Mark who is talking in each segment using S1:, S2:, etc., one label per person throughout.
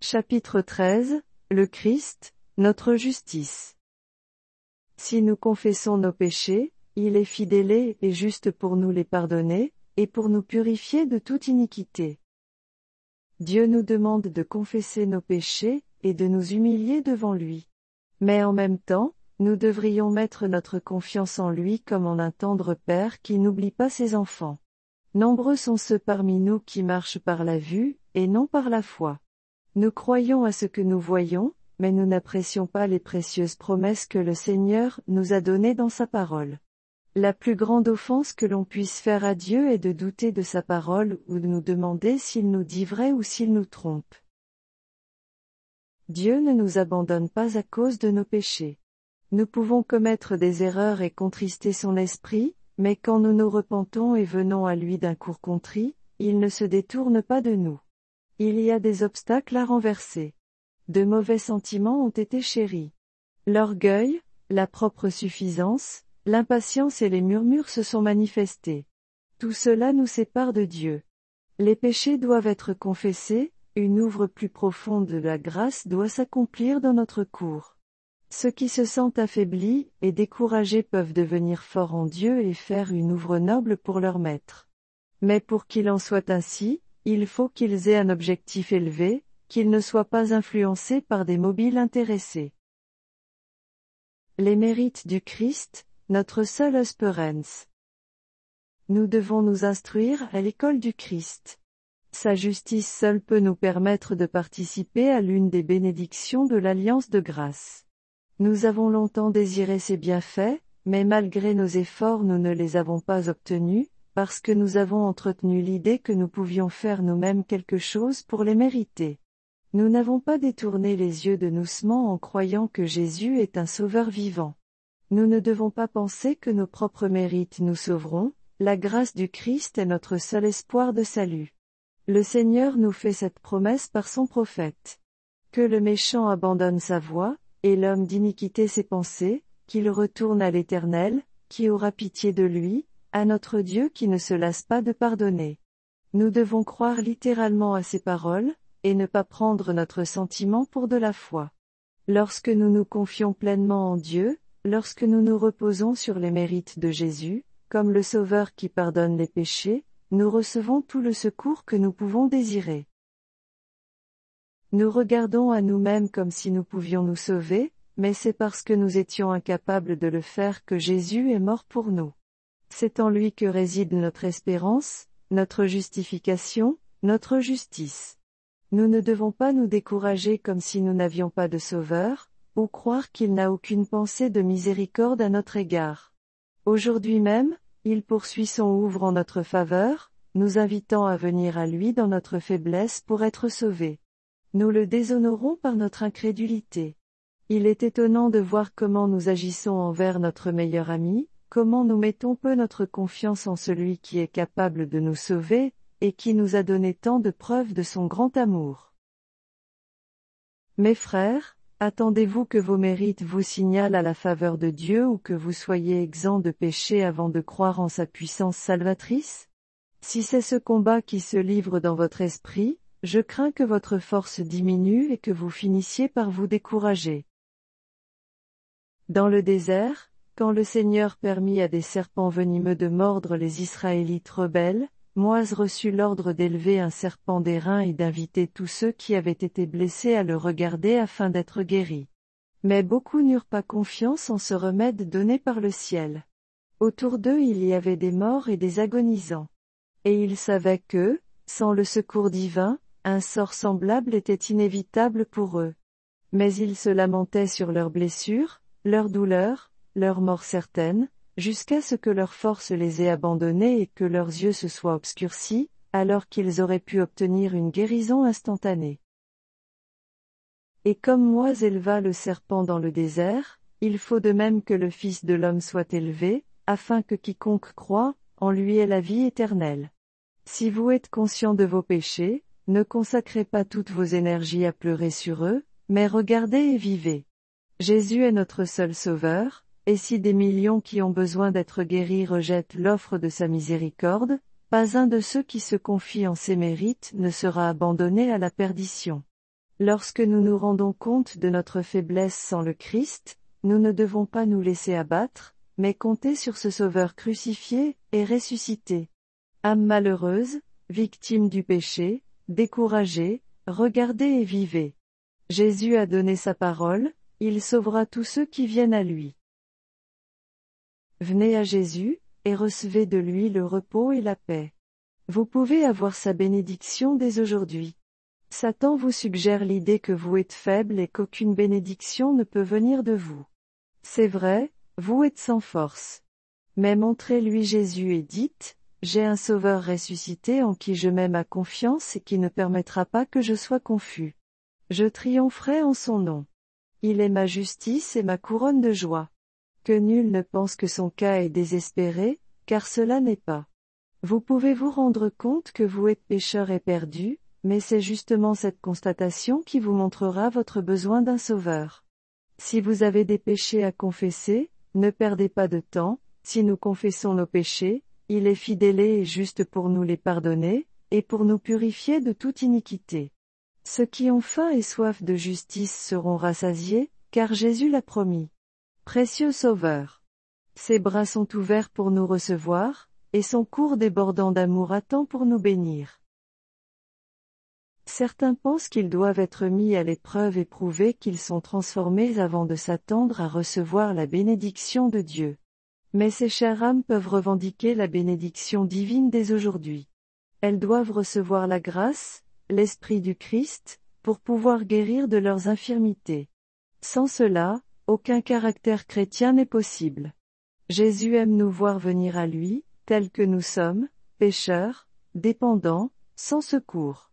S1: Chapitre 13, Le Christ, notre justice. Si nous confessons nos péchés, il est fidèle et juste pour nous les pardonner, et pour nous purifier de toute iniquité. Dieu nous demande de confesser nos péchés, et de nous humilier devant lui. Mais en même temps, nous devrions mettre notre confiance en lui comme en un tendre Père qui n'oublie pas ses enfants. Nombreux sont ceux parmi nous qui marchent par la vue, et non par la foi. Nous croyons à ce que nous voyons, mais nous n'apprécions pas les précieuses promesses que le Seigneur nous a données dans sa parole. La plus grande offense que l'on puisse faire à Dieu est de douter de sa parole ou de nous demander s'il nous dit vrai ou s'il nous trompe. Dieu ne nous abandonne pas à cause de nos péchés. Nous pouvons commettre des erreurs et contrister son esprit, mais quand nous nous repentons et venons à lui d'un cœur contrit, il ne se détourne pas de nous. Il y a des obstacles à renverser. De mauvais sentiments ont été chéris. L'orgueil, la propre suffisance, l'impatience et les murmures se sont manifestés. Tout cela nous sépare de Dieu. Les péchés doivent être confessés, une œuvre plus profonde de la grâce doit s'accomplir dans notre cour. Ceux qui se sentent affaiblis et découragés peuvent devenir forts en Dieu et faire une œuvre noble pour leur maître. Mais pour qu'il en soit ainsi, il faut qu'ils aient un objectif élevé, qu'ils ne soient pas influencés par des mobiles intéressés. Les mérites du Christ, notre seule espérance. Nous devons nous instruire à l'école du Christ. Sa justice seule peut nous permettre de participer à l'une des bénédictions de l'Alliance de grâce. Nous avons longtemps désiré ces bienfaits, mais malgré nos efforts nous ne les avons pas obtenus, parce que nous avons entretenu l'idée que nous pouvions faire nous-mêmes quelque chose pour les mériter. Nous n'avons pas détourné les yeux de nous en croyant que Jésus est un sauveur vivant. Nous ne devons pas penser que nos propres mérites nous sauveront, la grâce du Christ est notre seul espoir de salut. Le Seigneur nous fait cette promesse par son prophète. Que le méchant abandonne sa voie, et l'homme d'iniquité ses pensées, qu'il retourne à l'Éternel, qui aura pitié de lui, à notre Dieu qui ne se lasse pas de pardonner. Nous devons croire littéralement à ces paroles, et ne pas prendre notre sentiment pour de la foi. Lorsque nous nous confions pleinement en Dieu, lorsque nous nous reposons sur les mérites de Jésus, comme le Sauveur qui pardonne les péchés, nous recevons tout le secours que nous pouvons désirer. Nous regardons à nous-mêmes comme si nous pouvions nous sauver, mais c'est parce que nous étions incapables de le faire que Jésus est mort pour nous. C'est en lui que réside notre espérance, notre justification, notre justice. Nous ne devons pas nous décourager comme si nous n'avions pas de Sauveur, ou croire qu'il n'a aucune pensée de miséricorde à notre égard. Aujourd'hui même, il poursuit son œuvre en notre faveur, nous invitant à venir à lui dans notre faiblesse pour être sauvés. Nous le déshonorons par notre incrédulité. Il est étonnant de voir comment nous agissons envers notre meilleur ami, comment nous mettons peu notre confiance en celui qui est capable de nous sauver, et qui nous a donné tant de preuves de son grand amour. Mes frères, attendez-vous que vos mérites vous signalent à la faveur de Dieu ou que vous soyez exempts de péché avant de croire en sa puissance salvatrice? Si c'est ce combat qui se livre dans votre esprit, je crains que votre force diminue et que vous finissiez par vous décourager. Dans le désert, quand le Seigneur permit à des serpents venimeux de mordre les Israélites rebelles, Moïse reçut l'ordre d'élever un serpent d'airain et d'inviter tous ceux qui avaient été blessés à le regarder afin d'être guéris. Mais beaucoup n'eurent pas confiance en ce remède donné par le ciel. Autour d'eux il y avait des morts et des agonisants. Et ils savaient que, sans le secours divin, un sort semblable était inévitable pour eux. Mais ils se lamentaient sur leurs blessures, leurs douleurs, leur mort certaine, jusqu'à ce que leur force les ait abandonnés et que leurs yeux se soient obscurcis, alors qu'ils auraient pu obtenir une guérison instantanée. Et comme Moïse éleva le serpent dans le désert, il faut de même que le Fils de l'homme soit élevé, afin que quiconque croit, en lui ait la vie éternelle. Si vous êtes conscient de vos péchés, ne consacrez pas toutes vos énergies à pleurer sur eux, mais regardez et vivez. Jésus est notre seul Sauveur, et si des millions qui ont besoin d'être guéris rejettent l'offre de sa miséricorde, pas un de ceux qui se confient en ses mérites ne sera abandonné à la perdition. Lorsque nous nous rendons compte de notre faiblesse sans le Christ, nous ne devons pas nous laisser abattre, mais compter sur ce Sauveur crucifié et ressuscité. Âme malheureuse, victime du péché, découragée, regardez et vivez. Jésus a donné sa parole, il sauvera tous ceux qui viennent à lui. Venez à Jésus, et recevez de lui le repos et la paix. Vous pouvez avoir sa bénédiction dès aujourd'hui. Satan vous suggère l'idée que vous êtes faible et qu'aucune bénédiction ne peut venir de vous. C'est vrai, vous êtes sans force. Mais montrez-lui Jésus et dites, j'ai un Sauveur ressuscité en qui je mets ma confiance et qui ne permettra pas que je sois confus. Je triompherai en son nom. Il est ma justice et ma couronne de joie. Que nul ne pense que son cas est désespéré, car cela n'est pas. Vous pouvez vous rendre compte que vous êtes pécheur et perdu, mais c'est justement cette constatation qui vous montrera votre besoin d'un Sauveur. Si vous avez des péchés à confesser, ne perdez pas de temps, si nous confessons nos péchés, il est fidèle et juste pour nous les pardonner, et pour nous purifier de toute iniquité. Ceux qui ont faim et soif de justice seront rassasiés, car Jésus l'a promis. Précieux Sauveur. Ses bras sont ouverts pour nous recevoir, et son cours débordant d'amour attend pour nous bénir. Certains pensent qu'ils doivent être mis à l'épreuve et prouver qu'ils sont transformés avant de s'attendre à recevoir la bénédiction de Dieu. Mais ces chères âmes peuvent revendiquer la bénédiction divine dès aujourd'hui. Elles doivent recevoir la grâce, l'Esprit du Christ, pour pouvoir guérir de leurs infirmités. Sans cela, aucun caractère chrétien n'est possible. Jésus aime nous voir venir à lui, tels que nous sommes, pécheurs, dépendants, sans secours.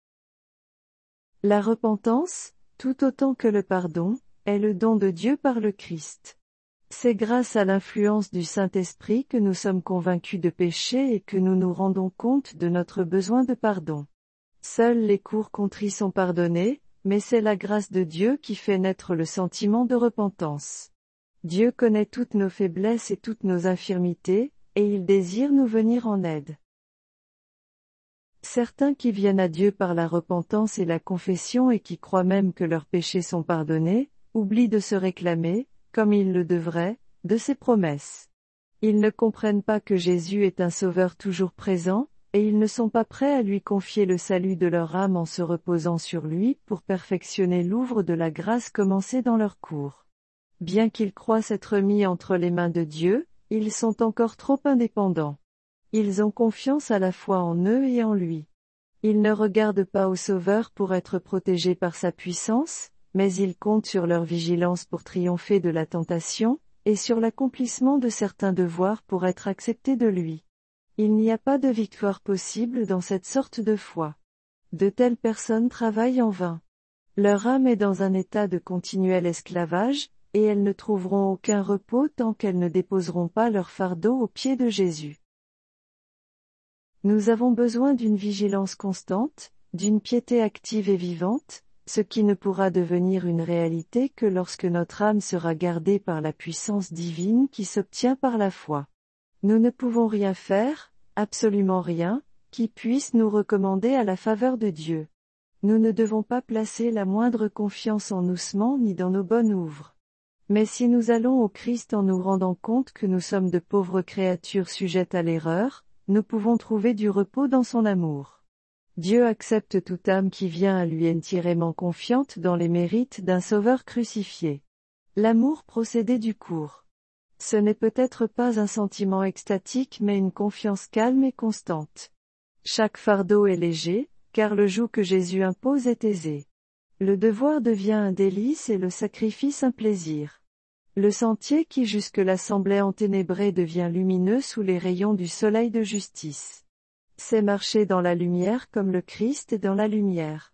S1: La repentance, tout autant que le pardon, est le don de Dieu par le Christ. C'est grâce à l'influence du Saint-Esprit que nous sommes convaincus de péché et que nous nous rendons compte de notre besoin de pardon. Seuls les courts contrits sont pardonnés, mais c'est la grâce de Dieu qui fait naître le sentiment de repentance. Dieu connaît toutes nos faiblesses et toutes nos infirmités, et il désire nous venir en aide. Certains qui viennent à Dieu par la repentance et la confession et qui croient même que leurs péchés sont pardonnés, oublient de se réclamer, comme ils le devraient, de ses promesses. Ils ne comprennent pas que Jésus est un Sauveur toujours présent, et ils ne sont pas prêts à lui confier le salut de leur âme en se reposant sur lui pour perfectionner l'œuvre de la grâce commencée dans leur cours. Bien qu'ils croient s'être mis entre les mains de Dieu, ils sont encore trop indépendants. Ils ont confiance à la fois en eux et en lui. Ils ne regardent pas au Sauveur pour être protégés par sa puissance, mais ils comptent sur leur vigilance pour triompher de la tentation, et sur l'accomplissement de certains devoirs pour être acceptés de lui. Il n'y a pas de victoire possible dans cette sorte de foi. De telles personnes travaillent en vain. Leur âme est dans un état de continuel esclavage, et elles ne trouveront aucun repos tant qu'elles ne déposeront pas leur fardeau aux pieds de Jésus. Nous avons besoin d'une vigilance constante, d'une piété active et vivante, ce qui ne pourra devenir une réalité que lorsque notre âme sera gardée par la puissance divine qui s'obtient par la foi. Nous ne pouvons rien faire, absolument rien, qui puisse nous recommander à la faveur de Dieu. Nous ne devons pas placer la moindre confiance en nous ni dans nos bonnes œuvres. Mais si nous allons au Christ en nous rendant compte que nous sommes de pauvres créatures sujettes à l'erreur, nous pouvons trouver du repos dans son amour. Dieu accepte toute âme qui vient à lui entièrement confiante dans les mérites d'un Sauveur crucifié. L'amour procédé du cours. Ce n'est peut-être pas un sentiment extatique mais une confiance calme et constante. Chaque fardeau est léger, car le joug que Jésus impose est aisé. Le devoir devient un délice et le sacrifice un plaisir. Le sentier qui jusque-là semblait enténébré devient lumineux sous les rayons du soleil de justice. C'est marcher dans la lumière comme le Christ est dans la lumière.